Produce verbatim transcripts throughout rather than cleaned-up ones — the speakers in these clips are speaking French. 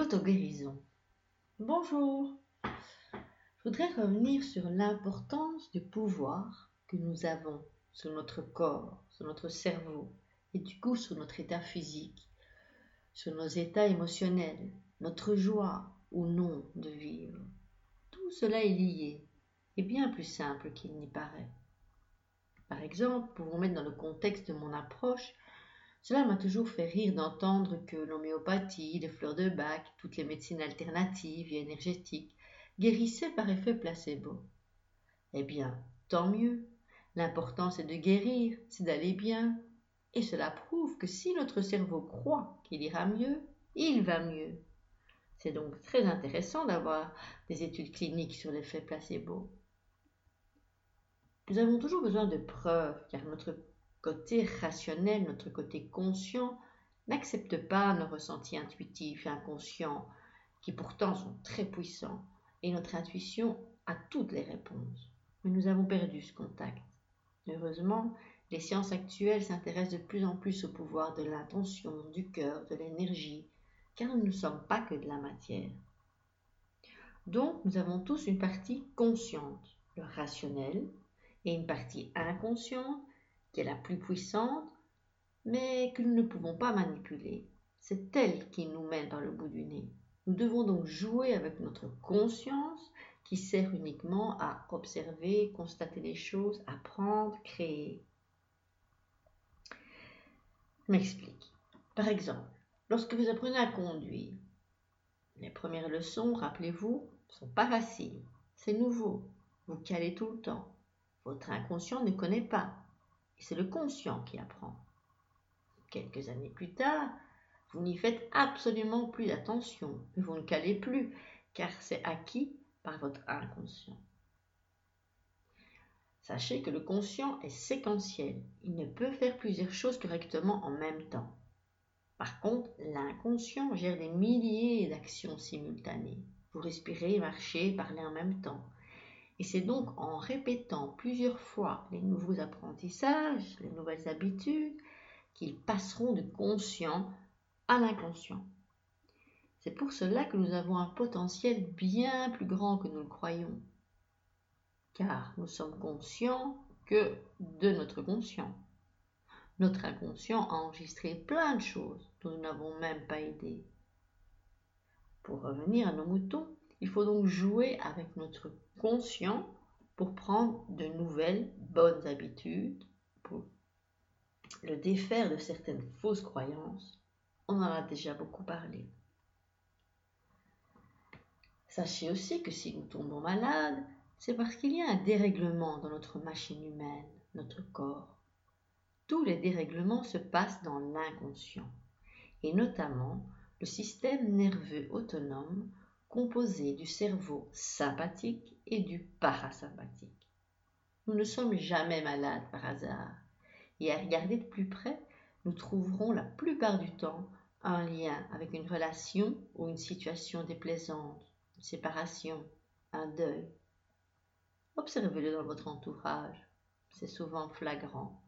L'auto-guérison. Bonjour. Je voudrais revenir sur l'importance du pouvoir que nous avons sur notre corps, sur notre cerveau et du coup sur notre état physique, sur nos états émotionnels, notre joie ou non de vivre. Tout cela est lié et bien plus simple qu'il n'y paraît. Par exemple, pour vous mettre dans le contexte de mon approche, cela m'a toujours fait rire d'entendre que l'homéopathie, les fleurs de Bach, toutes les médecines alternatives et énergétiques guérissaient par effet placebo. Eh bien, tant mieux. L'important c'est de guérir, c'est d'aller bien. Et cela prouve que si notre cerveau croit qu'il ira mieux, il va mieux. C'est donc très intéressant d'avoir des études cliniques sur l'effet placebo. Nous avons toujours besoin de preuves, car notre côté rationnel, notre côté conscient, n'accepte pas nos ressentis intuitifs et inconscients, qui pourtant sont très puissants, et notre intuition a toutes les réponses. Mais nous avons perdu ce contact. Heureusement, les sciences actuelles s'intéressent de plus en plus au pouvoir de l'intention, du cœur, de l'énergie, car nous ne sommes pas que de la matière. Donc, nous avons tous une partie consciente, le rationnel, et une partie inconsciente, qui est la plus puissante, mais que nous ne pouvons pas manipuler. C'est elle qui nous mène par le bout du nez. Nous devons donc jouer avec notre conscience, qui sert uniquement à observer, constater les choses, apprendre, créer. Je m'explique. Par exemple, lorsque vous apprenez à conduire, les premières leçons, rappelez-vous, ne sont pas faciles. C'est nouveau. Vous calez tout le temps. Votre inconscient ne connaît pas. Et c'est le conscient qui apprend. Quelques années plus tard, vous n'y faites absolument plus attention, mais vous ne calez plus, car c'est acquis par votre inconscient. Sachez que le conscient est séquentiel. Il ne peut faire plusieurs choses correctement en même temps. Par contre, l'inconscient gère des milliers d'actions simultanées. Vous respirez, marchez, parlez en même temps. Et c'est donc en répétant plusieurs fois les nouveaux apprentissages, les nouvelles habitudes, qu'ils passeront de conscient à l'inconscient. C'est pour cela que nous avons un potentiel bien plus grand que nous le croyons, car nous sommes conscients que de notre conscient. Notre inconscient a enregistré plein de choses dont nous n'avons même pas idée. Pour revenir à nos moutons, il faut donc jouer avec notre conscient pour prendre de nouvelles bonnes habitudes, pour le défaire de certaines fausses croyances. On en a déjà beaucoup parlé. Sachez aussi que si nous tombons malades, c'est parce qu'il y a un dérèglement dans notre machine humaine, notre corps. Tous les dérèglements se passent dans l'inconscient, et notamment le système nerveux autonome composé du cerveau sympathique et du parasympathique. Nous ne sommes jamais malades par hasard, et à regarder de plus près, nous trouverons la plupart du temps un lien avec une relation ou une situation déplaisante, une séparation, un deuil. Observez-le dans votre entourage, c'est souvent flagrant.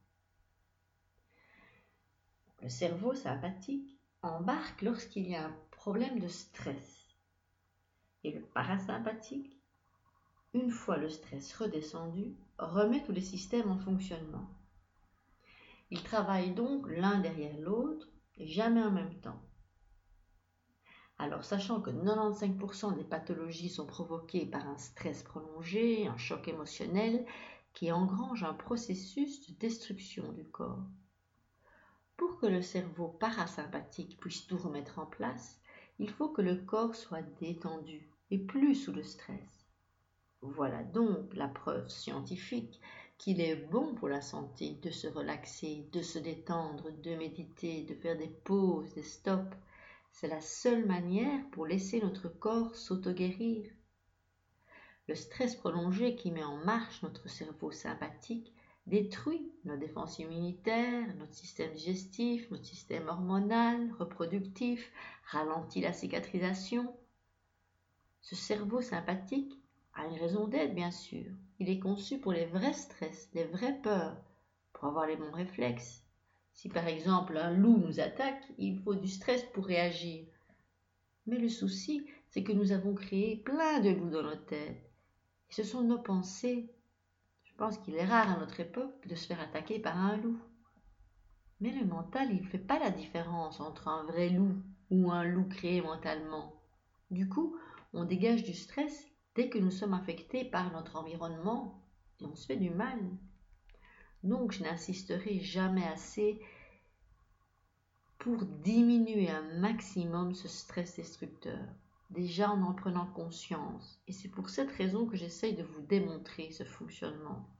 Le cerveau sympathique embarque lorsqu'il y a un problème de stress. Et le parasympathique, une fois le stress redescendu, remet tous les systèmes en fonctionnement. Ils travaillent donc l'un derrière l'autre et jamais en même temps. Alors, sachant que quatre-vingt-quinze pour cent des pathologies sont provoquées par un stress prolongé, un choc émotionnel qui engrange un processus de destruction du corps. Pour que le cerveau parasympathique puisse tout remettre en place, il faut que le corps soit détendu et plus sous le stress. Voilà donc la preuve scientifique qu'il est bon pour la santé de se relaxer, de se détendre, de méditer, de faire des pauses, des stops. C'est la seule manière pour laisser notre corps s'auto-guérir. Le stress prolongé qui met en marche notre cerveau sympathique détruit nos défenses immunitaires, notre système digestif, notre système hormonal, reproductif, ralentit la cicatrisation. Ce cerveau sympathique a une raison d'être, bien sûr. Il est conçu pour les vrais stress, les vraies peurs, pour avoir les bons réflexes. Si par exemple un loup nous attaque, il faut du stress pour réagir. Mais le souci, c'est que nous avons créé plein de loups dans nos têtes. Et ce sont nos pensées. Je pense qu'il est rare à notre époque de se faire attaquer par un loup. Mais le mental, il ne fait pas la différence entre un vrai loup ou un loup créé mentalement. Du coup, on dégage du stress dès que nous sommes affectés par notre environnement et on se fait du mal. Donc, je n'insisterai jamais assez pour diminuer un maximum ce stress destructeur, déjà en en prenant conscience. Et c'est pour cette raison que j'essaye de vous démontrer ce fonctionnement.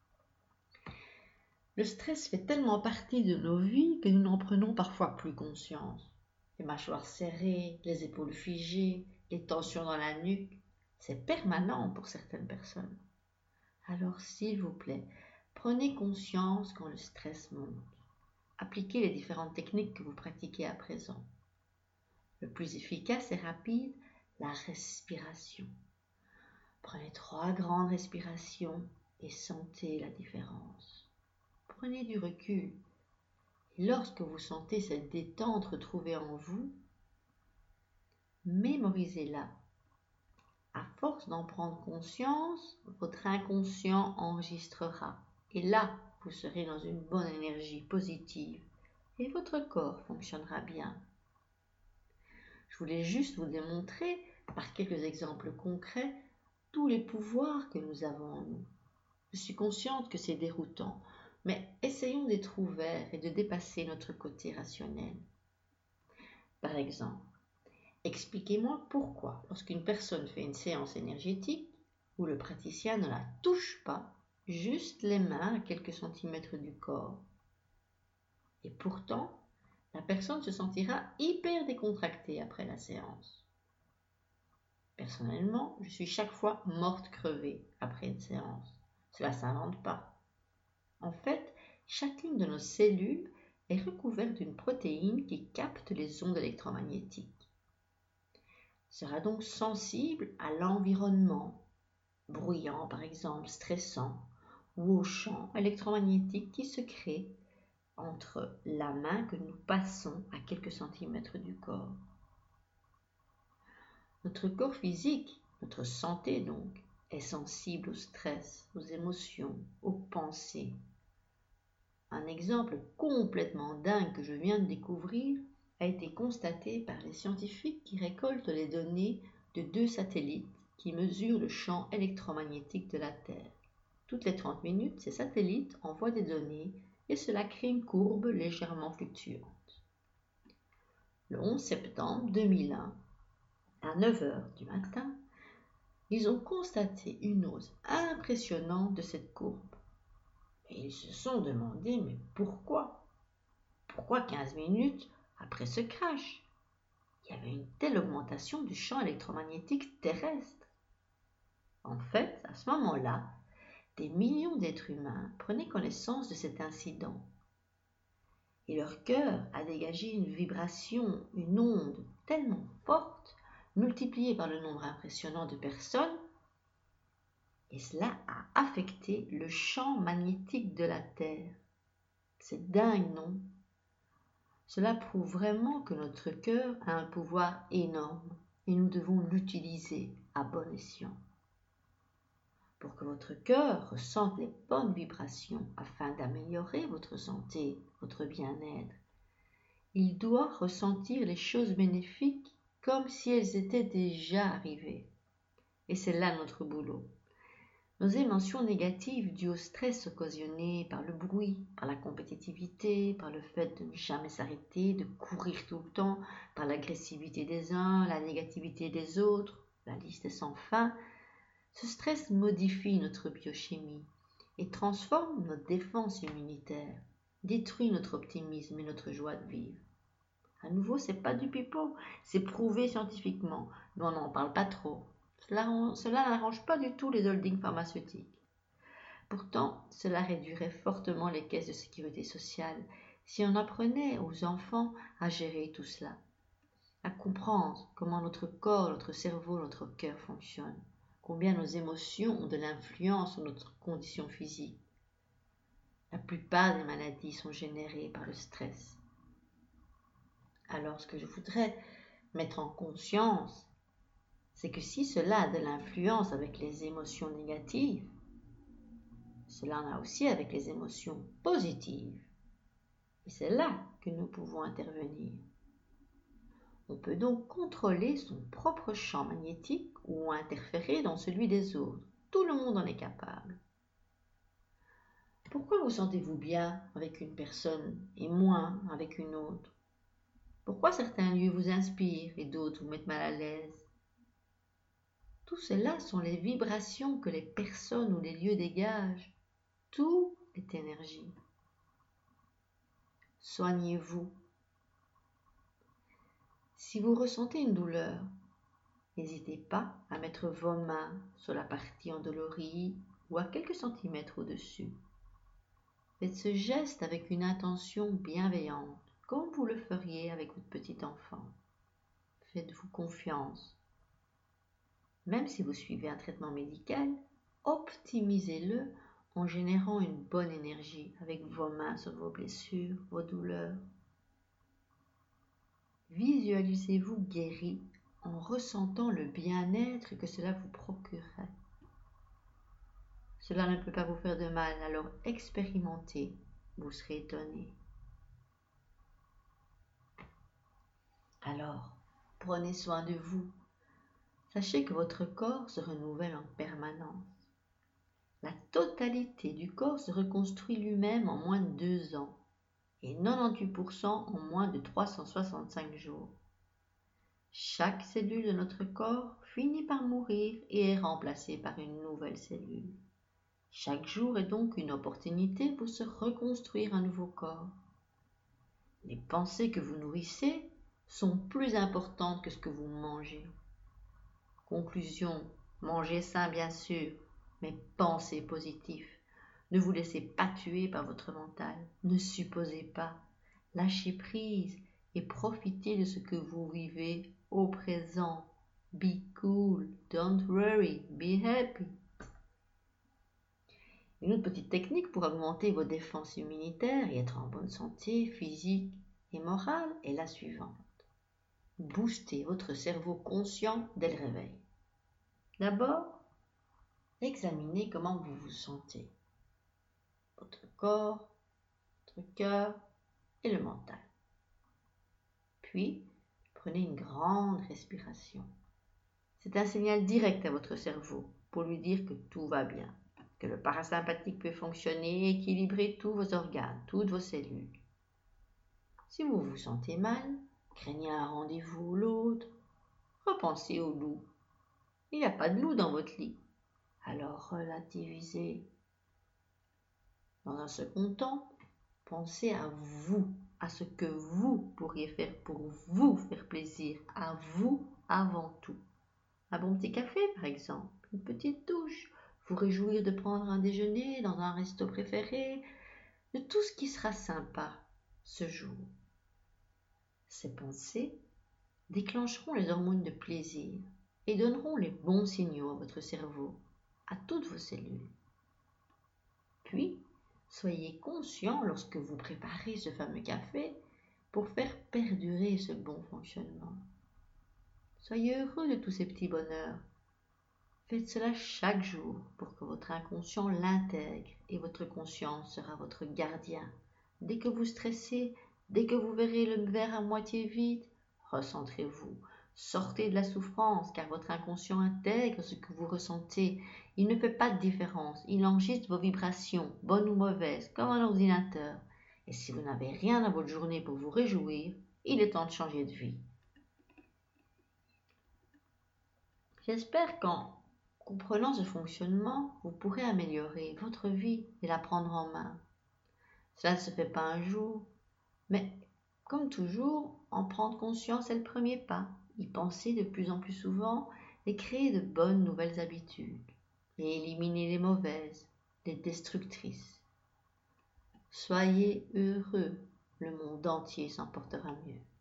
Le stress fait tellement partie de nos vies que nous n'en prenons parfois plus conscience. Les mâchoires serrées, les épaules figées, les tensions dans la nuque, c'est permanent pour certaines personnes. Alors s'il vous plaît, prenez conscience quand le stress monte. Appliquez les différentes techniques que vous pratiquez à présent. Le plus efficace et rapide, la respiration. Prenez trois grandes respirations et sentez la différence. Prenez du recul. Et lorsque vous sentez cette détente retrouvée en vous, mémorisez-la. À force d'en prendre conscience, votre inconscient enregistrera. Et là, vous serez dans une bonne énergie positive et votre corps fonctionnera bien. Je voulais juste vous démontrer, par quelques exemples concrets, tous les pouvoirs que nous avons en nous. Je suis consciente que c'est déroutant, mais essayons d'être ouverts et de dépasser notre côté rationnel. Par exemple, expliquez-moi pourquoi, lorsqu'une personne fait une séance énergétique, où le praticien ne la touche pas, juste les mains à quelques centimètres du corps. Et pourtant, la personne se sentira hyper décontractée après la séance. Personnellement, je suis chaque fois morte crevée après une séance. Cela ne s'invente pas. En fait, chacune de nos cellules est recouverte d'une protéine qui capte les ondes électromagnétiques. Sera donc sensible à l'environnement, bruyant par exemple, stressant, ou au champ électromagnétique qui se crée entre la main que nous passons à quelques centimètres du corps. Notre corps physique, notre santé donc, est sensible au stress, aux émotions, aux pensées. Un exemple complètement dingue que je viens de découvrir a été constaté par les scientifiques qui récoltent les données de deux satellites qui mesurent le champ électromagnétique de la Terre. Toutes les trente minutes, ces satellites envoient des données et cela crée une courbe légèrement fluctuante. Le onze septembre deux mille un, à neuf heures du matin, ils ont constaté une hausse impressionnante de cette courbe. Et ils se sont demandé, mais pourquoi? Pourquoi quinze minutes après ce crash? Il y avait une telle augmentation du champ électromagnétique terrestre. En fait, à ce moment-là, des millions d'êtres humains prenaient connaissance de cet incident. Et leur cœur a dégagé une vibration, une onde tellement forte, multipliée par le nombre impressionnant de personnes, et cela a affecté le champ magnétique de la Terre. C'est dingue, non? Cela prouve vraiment que notre cœur a un pouvoir énorme et nous devons l'utiliser à bon escient. Pour que votre cœur ressente les bonnes vibrations afin d'améliorer votre santé, votre bien-être, il doit ressentir les choses bénéfiques comme si elles étaient déjà arrivées. Et c'est là notre boulot. Nos émotions négatives dues au stress occasionné par le bruit, par la compétitivité, par le fait de ne jamais s'arrêter, de courir tout le temps, par l'agressivité des uns, la négativité des autres, la liste est sans fin. Ce stress modifie notre biochimie et transforme notre défense immunitaire, détruit notre optimisme et notre joie de vivre. À nouveau, c'est pas du pipeau, c'est prouvé scientifiquement, mais on n'en parle pas trop. Cela, cela n'arrange pas du tout les holdings pharmaceutiques. Pourtant, cela réduirait fortement les caisses de sécurité sociale si on apprenait aux enfants à gérer tout cela, à comprendre comment notre corps, notre cerveau, notre cœur fonctionnent, combien nos émotions ont de l'influence sur notre condition physique. La plupart des maladies sont générées par le stress. Alors, ce que je voudrais Mettre en conscience, c'est que si cela a de l'influence avec les émotions négatives, cela en a aussi avec les émotions positives. Et c'est là que nous pouvons intervenir. On peut donc contrôler son propre champ magnétique ou interférer dans celui des autres. Tout le monde en est capable. Pourquoi vous sentez-vous bien avec une personne et moins avec une autre? Pourquoi certains lieux vous inspirent et d'autres vous mettent mal à l'aise? Tout cela sont les vibrations que les personnes ou les lieux dégagent. Tout est énergie. Soignez-vous. Si vous ressentez une douleur, n'hésitez pas à mettre vos mains sur la partie endolorie ou à quelques centimètres au-dessus. Faites ce geste avec une intention bienveillante, comme vous le feriez avec votre petit enfant. Faites-vous confiance. Même si vous suivez un traitement médical, optimisez-le en générant une bonne énergie avec vos mains sur vos blessures, vos douleurs. Visualisez-vous guéri en ressentant le bien-être que cela vous procurerait. Cela ne peut pas vous faire de mal, alors expérimentez, vous serez étonné. Alors, prenez soin de vous. Sachez que votre corps se renouvelle en permanence. La totalité du corps se reconstruit lui-même en moins de deux ans et quatre-vingt-dix-huit pour cent en moins de trois cent soixante-cinq jours. Chaque cellule de notre corps finit par mourir et est remplacée par une nouvelle cellule. Chaque jour est donc une opportunité pour se reconstruire un nouveau corps. Les pensées que vous nourrissez sont plus importantes que ce que vous mangez. Conclusion, mangez sain bien sûr, mais pensez positif. Ne vous laissez pas tuer par votre mental. Ne supposez pas. Lâchez prise et profitez de ce que vous vivez au présent. Be cool, don't worry, be happy. Une autre petite technique pour augmenter vos défenses immunitaires et être en bonne santé physique et morale est la suivante. Boostez votre cerveau conscient dès le réveil. D'abord, examinez comment vous vous sentez. Votre corps, votre cœur et le mental. Puis, prenez une grande respiration. C'est un signal direct à votre cerveau pour lui dire que tout va bien, que le parasympathique peut fonctionner et équilibrer tous vos organes, toutes vos cellules. Si vous vous sentez mal, craignez un rendez-vous ou l'autre, repensez au loup. Il n'y a pas de loup dans votre lit. Alors relativisez. Dans un second temps, pensez à vous, à ce que vous pourriez faire pour vous faire plaisir, à vous avant tout. Un bon petit café, par exemple, une petite douche, vous réjouir de prendre un déjeuner dans un resto préféré, de tout ce qui sera sympa ce jour. Ces pensées déclencheront les hormones de plaisir et donneront les bons signaux à votre cerveau, à toutes vos cellules. Puis, soyez conscient lorsque vous préparez ce fameux café pour faire perdurer ce bon fonctionnement. Soyez heureux de tous ces petits bonheurs. Faites cela chaque jour pour que votre inconscient l'intègre et votre conscience sera votre gardien. Dès que vous stressez, dès que vous verrez le verre à moitié vide, recentrez-vous. Sortez de la souffrance car votre inconscient intègre ce que vous ressentez. Il ne fait pas de différence. Il enregistre vos vibrations, bonnes ou mauvaises, comme un ordinateur. Et si vous n'avez rien dans votre journée pour vous réjouir, il est temps de changer de vie. J'espère qu'en comprenant ce fonctionnement, vous pourrez améliorer votre vie et la prendre en main. Cela ne se fait pas un jour, mais comme toujours, en prendre conscience est le premier pas. Y penser de plus en plus souvent et créer de bonnes nouvelles habitudes et éliminer les mauvaises, les destructrices. Soyez heureux, le monde entier s'en portera mieux.